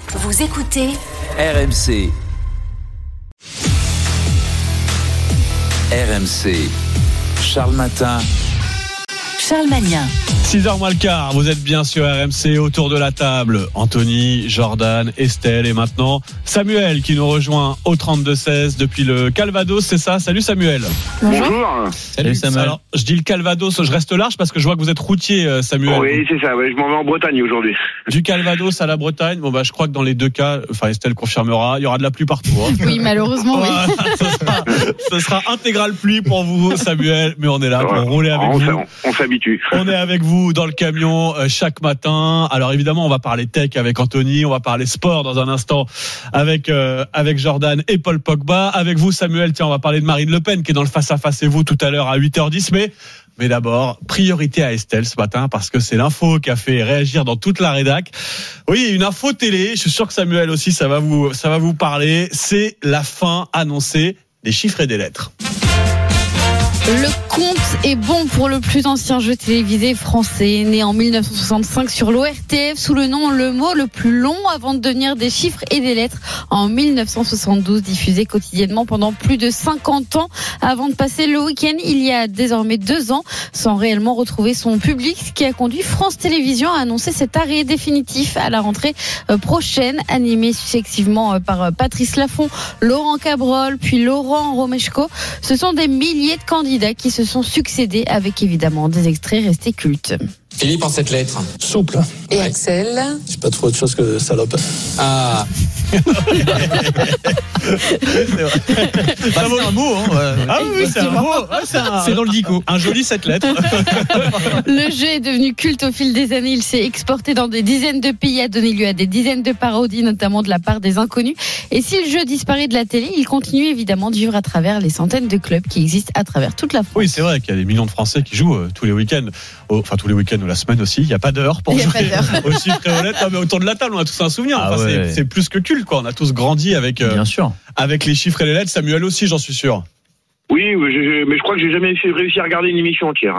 Vous écoutez RMC. RMC. Charles Matin. Charles Magnin. 6h moins le quart, vous êtes bien sur RMC, autour de la table. Anthony, Jordan, Estelle et maintenant Samuel qui nous rejoint au 32-16 depuis le Calvados, c'est ça? Salut Samuel. Bonjour. Salut Samuel. Alors, je dis le Calvados, je reste large parce que je vois que vous êtes routier, Samuel. Oui, c'est ça, je m'en vais en Bretagne aujourd'hui. Du Calvados à la Bretagne, je crois que dans les deux cas, Estelle confirmera, il y aura de la pluie partout. Hein. Oui, malheureusement, oui. Ce sera intégrale pluie pour vous, Samuel, mais on est là pour rouler avec vous. On s'habitue. On est avec vous dans le camion chaque matin. Alors évidemment, on va parler tech avec Anthony, on va parler sport dans un instant avec Jordan et Paul Pogba. Avec vous, Samuel, on va parler de Marine Le Pen qui est dans le face-à-face et vous tout à l'heure à 8h10. Mais d'abord, priorité à Estelle ce matin parce que c'est l'info qui a fait réagir dans toute la rédac. Oui, une info télé. Je suis sûr que Samuel aussi, ça va vous parler. C'est la fin annoncée des chiffres et des lettres. Le compte est bon pour le plus ancien jeu télévisé français, né en 1965 sur l'ORTF sous le nom Le mot le plus long avant de devenir des chiffres et des lettres en 1972, diffusé quotidiennement pendant plus de 50 ans avant de passer le week-end il y a désormais 2 ans sans réellement retrouver son public, ce qui a conduit France Télévisions à annoncer cet arrêt définitif à la rentrée prochaine, animé successivement par Patrice Laffont, Laurent Cabrol puis Laurent Romeshko. Ce sont des milliers de candidats qui se sont succédés avec évidemment des extraits restés cultes. Philippe, en cette lettre. Souple. Et Axel. C'est pas trop autre chose que salope. Ah. C'est un mot, hein. Ah oui, c'est un mot. C'est dans le dico. Un joli 7 lettres. Le jeu est devenu culte au fil des années. Il s'est exporté dans des dizaines de pays, a donné lieu à des dizaines de parodies, notamment de la part des inconnus. Et si le jeu disparaît de la télé, il continue évidemment de vivre à travers les centaines de clubs qui existent à travers toute la France. Oui, c'est vrai qu'il y a des millions de Français qui jouent tous les week-ends. Tous les week-ends ou la semaine aussi. Il n'y a pas d'heure pour jouer aux chiffres et aux lettres. Mais autour de la table, on a tous un souvenir. C'est plus que culte, quoi. On a tous grandi avec les chiffres et les lettres. Samuel aussi, j'en suis sûr. Oui, mais je crois que j'ai jamais réussi à regarder une émission entière.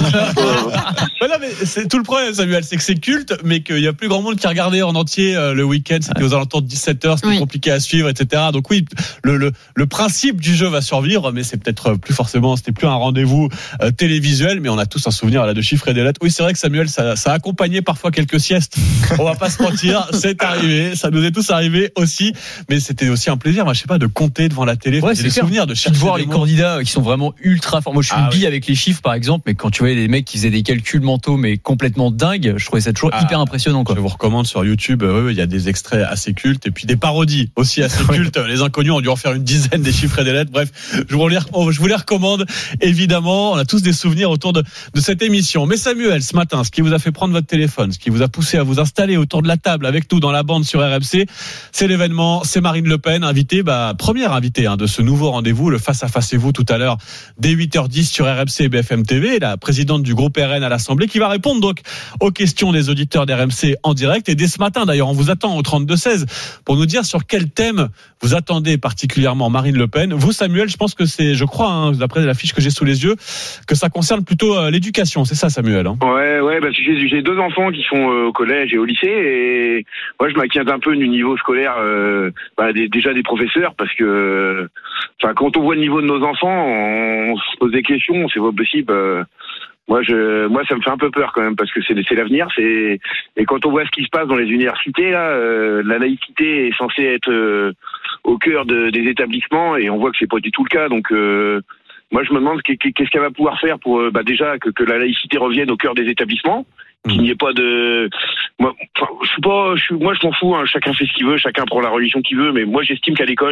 Mais c'est tout le problème, Samuel, c'est que c'est culte, mais qu'il y a plus grand monde qui regardait en entier le week-end. C'était aux alentours de 17h, c'était compliqué à suivre, etc. Donc oui, le principe du jeu va survivre, mais c'est peut-être plus forcément, c'était plus un rendez-vous télévisuel, mais on a tous un souvenir de chiffres et des lettres. Oui, c'est vrai que Samuel, ça a accompagné parfois quelques siestes. On va pas se mentir, c'est arrivé, ça nous est tous arrivé aussi, mais c'était aussi un plaisir, je sais pas, de compter devant la télé, des souvenirs, de chercher de voir les candidats qui sont vraiment ultra forts. Moi, je suis une bille avec les chiffres, par exemple, mais quand tu voyais les mecs qui faisaient des calculs mentaux, mais complètement dingues, je trouvais ça toujours hyper impressionnant, quoi. Je vous recommande sur YouTube, il y a des extraits assez cultes et puis des parodies aussi assez cultes. Les inconnus ont dû en faire une dizaine des chiffres et des lettres. Bref, je vous les recommande, évidemment. On a tous des souvenirs autour de cette émission. Mais Samuel, ce matin, ce qui vous a fait prendre votre téléphone, ce qui vous a poussé à vous installer autour de la table avec nous dans la bande sur RMC, c'est l'événement, c'est Marine Le Pen, première invitée de ce nouveau rendez-vous, le face-à-face et vous tout à l'heure dès 8h10 sur RMC et BFM TV, la présidente du groupe RN à l'Assemblée qui va répondre donc aux questions des auditeurs d'RMC en direct. Et dès ce matin d'ailleurs, on vous attend au 32-16 pour nous dire sur quel thème vous attendez particulièrement Marine Le Pen. Vous Samuel, je pense que c'est, d'après la fiche que j'ai sous les yeux, que ça concerne plutôt l'éducation, c'est ça Samuel, hein? Ouais, j'ai 2 enfants qui sont au collège et au lycée et moi je m'inquiète un peu du niveau scolaire déjà des professeurs parce que quand on voit le niveau de nos enfants, on se pose des questions, c'est pas possible. Moi, ça me fait un peu peur quand même parce que c'est l'avenir. Et quand on voit ce qui se passe dans les universités, là, la laïcité est censée être au cœur des établissements et on voit que c'est pas du tout le cas. Donc, moi, je me demande qu'est-ce qu'elle va pouvoir faire pour déjà que la laïcité revienne au cœur des établissements. Qu'il n'y ait pas de... Moi, je m'en fous, chacun fait ce qu'il veut, chacun prend la religion qu'il veut, mais moi, j'estime qu'à l'école,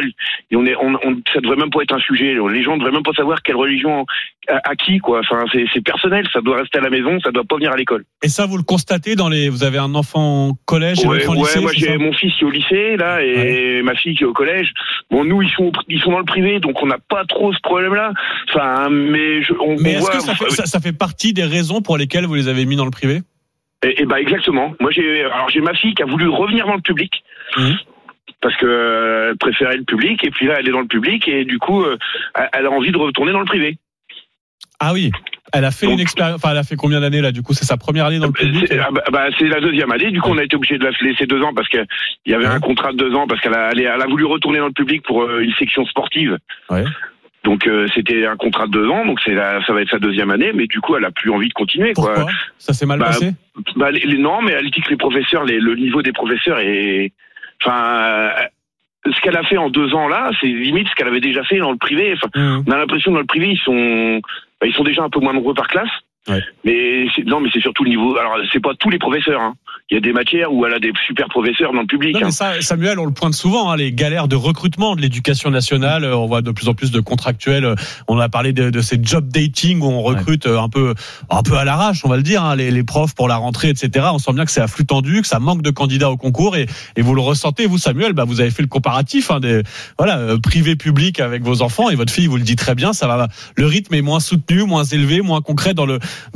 ça devrait même pas être un sujet. Les gens devraient même pas savoir quelle religion à qui, quoi. C'est personnel, ça doit rester à la maison, ça doit pas venir à l'école. Et ça, vous le constatez vous avez un enfant au collège et l'autre en lycée? Moi, j'ai mon fils qui est au lycée, là, et ma fille qui est au collège. Bon, nous, ils sont dans le privé, donc on n'a pas trop ce problème-là. Mais est-ce que ça fait partie des raisons pour lesquelles vous les avez mis dans le privé? Exactement. Moi, j'ai ma fille qui a voulu revenir dans le public. Parce que elle préférait le public, et puis là, elle est dans le public, et du coup, elle a envie de retourner dans le privé. Ah oui. Elle a fait une expérience. Enfin, elle a fait combien d'années là? Du coup, c'est sa première année dans le public. C'est la deuxième année. Du coup, on a été obligé de la laisser 2 ans parce qu'il y avait un contrat de 2 ans parce qu'elle a voulu retourner dans le public pour une section sportive. Ouais. Donc c'était un contrat de 2 ans, donc ça va être sa deuxième année, mais du coup elle a plus envie de continuer. Pourquoi? Ça s'est mal passé? Non, mais elle dit que les professeurs, le niveau des professeurs est, enfin, ce qu'elle a fait en 2 ans là, c'est limite ce qu'elle avait déjà fait dans le privé. Enfin, on a l'impression que dans le privé ils sont déjà un peu moins nombreux par classe. Ouais. Mais c'est surtout le niveau. Alors c'est pas tous les professeurs. Hein. Il y a des matières où elle a des super professeurs dans le public. Non, mais ça, Samuel, on le pointe souvent, les galères de recrutement de l'éducation nationale. On voit de plus en plus de contractuels. On a parlé de ces job dating où on recrute un peu à l'arrache, on va le dire, les profs pour la rentrée, etc. On sent bien que c'est à flux tendu, que ça manque de candidats au concours, et vous le ressentez, vous, Samuel. Vous avez fait le comparatif, privé public avec vos enfants, et votre fille vous le dit très bien. Ça va, le rythme est moins soutenu, moins élevé, moins concret dans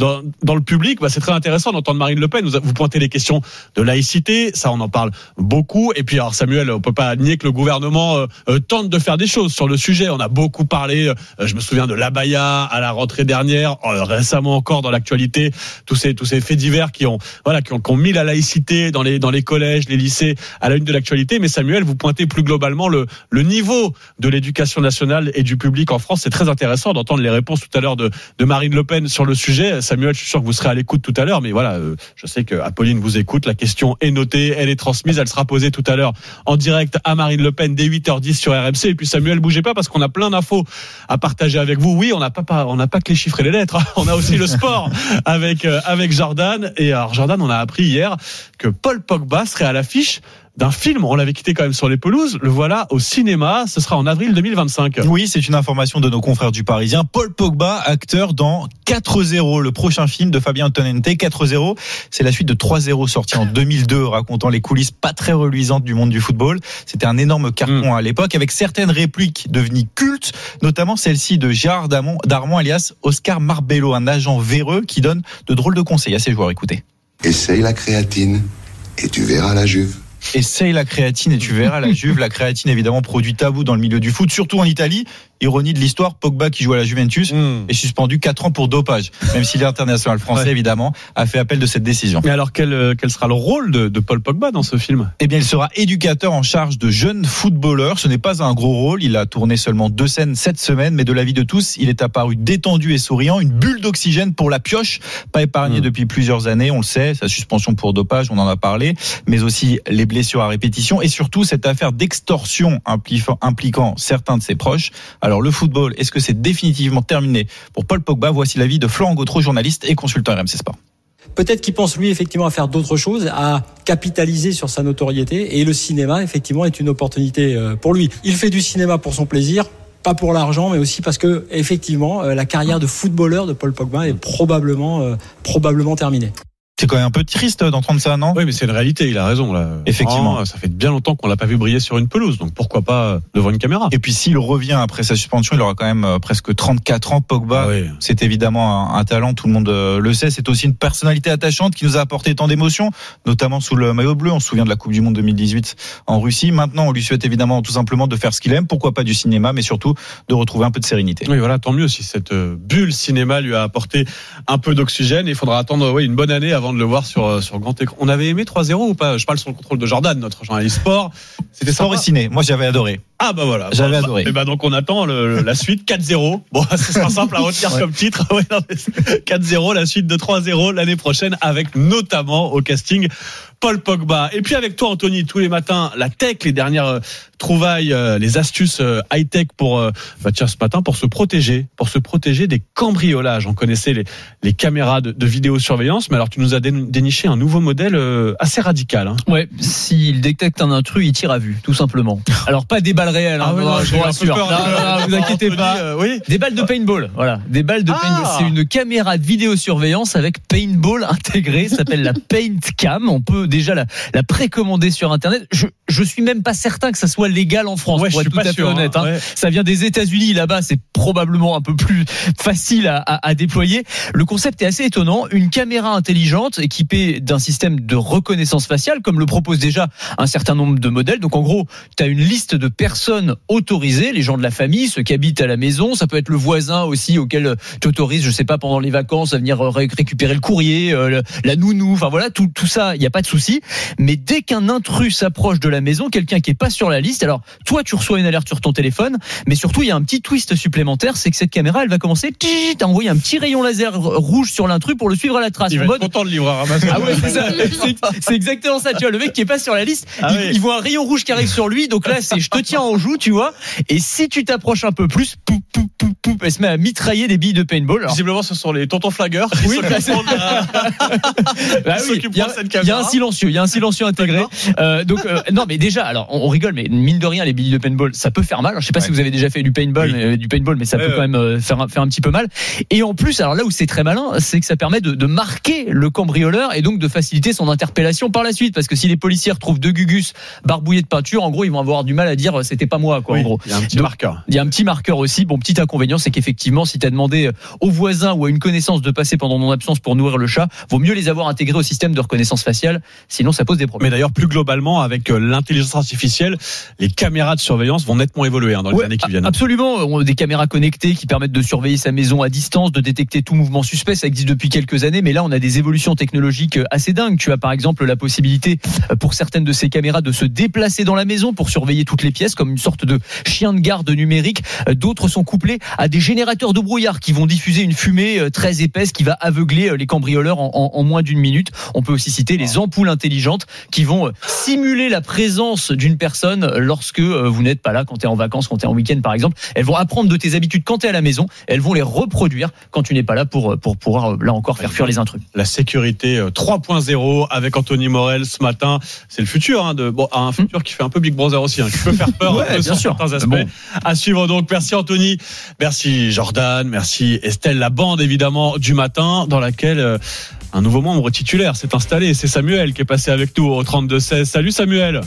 le public. C'est très intéressant d'entendre Marine Le Pen. Vous pointez les questions de laïcité, ça on en parle beaucoup. Et puis alors Samuel, on peut pas nier que le gouvernement tente de faire des choses sur le sujet. On a beaucoup parlé, je me souviens de l'abaya à la rentrée dernière, récemment encore dans l'actualité, tous ces faits divers qui ont mis la laïcité dans les collèges, les lycées à la une de l'actualité. Mais Samuel, vous pointez plus globalement le niveau de l'éducation nationale et du public en France. C'est très intéressant d'entendre les réponses tout à l'heure de Marine Le Pen sur le sujet. Samuel, je suis sûr que vous serez à l'écoute tout à l'heure, mais je sais que Apolline vous écoute. La question est notée, elle est transmise, elle sera posée tout à l'heure en direct à Marine Le Pen dès 8h10 sur RMC. Et puis Samuel, bougez pas parce qu'on a plein d'infos à partager avec vous. Oui, on n'a pas que les chiffres et les lettres, on a aussi le sport avec Jordan. Et alors Jordan, on a appris hier que Paul Pogba serait à l'affiche d'un film. On l'avait quitté quand même sur les pelouses. Le voilà au cinéma. Ce sera en avril 2025. Oui, c'est une information de nos confrères du Parisien. Paul Pogba, acteur dans 4-0, le prochain film de Fabien Antonente. 4-0, c'est la suite de 3-0 sorti en 2002, racontant les coulisses pas très reluisantes du monde du football. C'était un énorme carton à l'époque, avec certaines répliques devenues cultes, notamment celle-ci de Gérard Darmon, alias Oscar Marbello, un agent véreux qui donne de drôles de conseils à ses joueurs. Écoutez. Essaye la créatine et tu verras la Juve. Essaye la créatine et tu verras la Juve. La créatine, évidemment, produit tabou dans le milieu du foot, surtout en Italie. Ironie de l'histoire, Pogba, qui joue à la Juventus, est suspendu 4 ans pour dopage. Même si l'international français, évidemment, a fait appel de cette décision. Mais alors, quel sera le rôle de Paul Pogba dans ce film? Eh bien, il sera éducateur en charge de jeunes footballeurs. Ce n'est pas un gros rôle. Il a tourné seulement 2 scènes cette semaine, mais de l'avis de tous, il est apparu détendu et souriant. Une bulle d'oxygène pour la pioche, pas épargnée depuis plusieurs années. On le sait, sa suspension pour dopage, on en a parlé, mais aussi les blessures à répétition et surtout cette affaire d'extorsion impliquant certains de ses proches. Alors le football, est-ce que c'est définitivement terminé pour Paul Pogba? Voici l'avis de Florent Gautreau, journaliste et consultant RMC Sport. Peut-être qu'il pense lui effectivement à faire d'autres choses, à capitaliser sur sa notoriété, et le cinéma effectivement est une opportunité pour lui. Il fait du cinéma pour son plaisir, pas pour l'argent, mais aussi parce que effectivement la carrière de footballeur de Paul Pogba est probablement terminée. C'est quand même un peu triste d'entendre ça, non? Oui, mais c'est une réalité, il a raison là. Effectivement. Ça fait bien longtemps qu'on l'a pas vu briller sur une pelouse, donc pourquoi pas devant une caméra. Et puis s'il revient après sa suspension, il aura quand même presque 34 ans. Pogba, c'est évidemment un talent, tout le monde le sait. C'est aussi une personnalité attachante qui nous a apporté tant d'émotions, notamment sous le maillot bleu. On se souvient de la Coupe du Monde 2018 en Russie. Maintenant, on lui souhaite évidemment tout simplement de faire ce qu'il aime, pourquoi pas du cinéma, mais surtout de retrouver un peu de sérénité. Oui, voilà, tant mieux si cette bulle cinéma lui a apporté un peu d'oxygène. Il faudra attendre une bonne année avant de le voir sur grand écran. On avait aimé 3-0 ou pas? Je parle sur le contrôle de Jordan, notre journaliste sport. C'était sport et ciné. Moi, j'avais adoré. Ah bah voilà. J'avais adoré. Et donc on attend la suite 4-0. Bon, ce sera simple à retenir comme titre. 4-0, la suite de 3-0 l'année prochaine, avec notamment au casting Paul Pogba. Et puis avec toi, Anthony, tous les matins, la tech, les dernières trouvailles, les astuces high-tech pour ce matin, pour se protéger des cambriolages. On connaissait les caméras de vidéosurveillance, mais alors tu nous as déniché un nouveau modèle assez radical. Hein. Ouais, s'il détecte un intrus, il tire à vue, tout simplement. Alors pas des balles réelles, je vous rassure. Non, vous inquiétez pas. Oui. Des balles de paintball, voilà. Des balles de paintball. C'est une caméra de vidéosurveillance avec paintball intégré. Ça s'appelle la Paint Cam. On peut déjà la précommander sur Internet. Je suis même pas certain que ça soit légal en France, pour être tout à fait honnête. Hein. Ça vient des États-Unis, là-bas, c'est probablement un peu plus facile à déployer. Le concept est assez étonnant. Une caméra intelligente équipée d'un système de reconnaissance faciale, comme le propose déjà un certain nombre de modèles. Donc en gros, tu as une liste de personnes autorisées, les gens de la famille, ceux qui habitent à la maison. Ça peut être le voisin aussi auquel tu autorises, je sais pas, pendant les vacances à venir récupérer le courrier, la nounou. Enfin voilà, tout ça, il n'y a pas de souci. Mais dès qu'un intrus s'approche de la maison, quelqu'un qui est pas sur la liste, alors toi tu reçois une alerte sur ton téléphone, mais surtout il y a un petit twist supplémentaire, c'est que cette caméra elle va commencer à envoyer un petit rayon laser rouge sur l'intrus pour le suivre à la trace. Il va être content de livreur Amazon. Ah ouais, c'est exactement ça. Tu vois, le mec qui est pas sur la liste, il voit un rayon rouge qui arrive sur lui, donc là c'est je te tiens en joue, tu vois. Et si tu t'approches un peu plus, elle se met à mitrailler des billes de paintball. Alors, visiblement ce sont les tontons flagueurs. Oui, il y a un silencieux intégré. Non mais déjà, alors on rigole, mais mine de rien les billes de paintball ça peut faire mal. Alors, je sais pas si vous avez déjà fait du paintball, mais ça peut quand même faire un petit peu mal. Et en plus, alors là où c'est très malin, c'est que ça permet de marquer le cambrioleur et donc de faciliter son interpellation par la suite, parce que si les policiers retrouvent deux gugus barbouillés de peinture, en gros ils vont avoir du mal à dire c'était pas moi quoi. En gros, il y a un petit marqueur. Il y a un petit marqueur aussi. Bon, petit inconvénient, c'est qu'effectivement si tu as demandé au voisin ou à une connaissance de passer pendant mon absence pour nourrir le chat, vaut mieux les avoir intégrés au système de reconnaissance faciale, sinon ça pose des problèmes. Mais d'ailleurs plus globalement avec l'intelligence artificielle, les caméras de surveillance vont nettement évoluer dans les années qui viennent. Absolument, on a des caméras connectées qui permettent de surveiller sa maison à distance, de détecter tout mouvement suspect, ça existe depuis quelques années, mais là on a des évolutions technologiques assez dingues. Tu as par exemple la possibilité pour certaines de ces caméras de se déplacer dans la maison pour surveiller toutes les pièces comme une sorte de chien de garde numérique. D'autres sont couplés à des générateurs de brouillard qui vont diffuser une fumée très épaisse qui va aveugler les cambrioleurs en moins d'une minute. On peut aussi citer les ampoules intelligentes qui vont simuler la présence d'une personne lorsque vous n'êtes pas là, quand tu es en vacances, quand tu es en week-end par exemple. Elles vont apprendre de tes habitudes quand tu es à la maison, elles vont les reproduire quand tu n'es pas là pour pouvoir là encore faire fuir les intrus. La sécurité 3.0 avec Anthony Morel ce matin, c'est le futur un futur qui fait un peu Big Brother aussi, qui peut faire peur bien sûr. Certains aspects. Bon. À suivre donc. Merci Anthony, merci Jordan, merci Estelle, la bande évidemment du matin dans laquelle un nouveau membre titulaire s'est installé, c'est Samuel qui est passé avec nous au 32-16. Salut Samuel.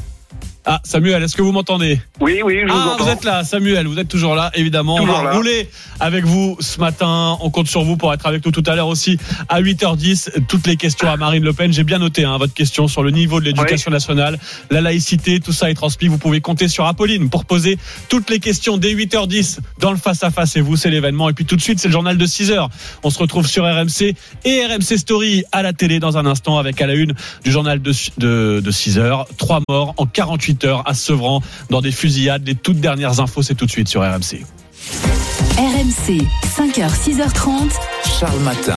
Ah, Samuel, est-ce que vous m'entendez ? Oui, je vous entends. Vous êtes là, Samuel, vous êtes toujours là, évidemment. Toujours on va rouler avec vous ce matin. On compte sur vous pour être avec nous tout à l'heure aussi à 8h10. Toutes les questions à Marine Le Pen. J'ai bien noté votre question sur le niveau de l'éducation nationale, la laïcité, tout ça est transmis. Vous pouvez compter sur Apolline pour poser toutes les questions dès 8h10 dans le face-à-face. Et vous, c'est l'événement. Et puis tout de suite, c'est le journal de 6h. On se retrouve sur RMC et RMC Story à la télé dans un instant avec à la une du journal de 6h. 3 morts en 48 heures à Sevran dans des fusillades. Les toutes dernières infos, c'est tout de suite sur RMC. RMC, 5h, 6h30. Charles Matin.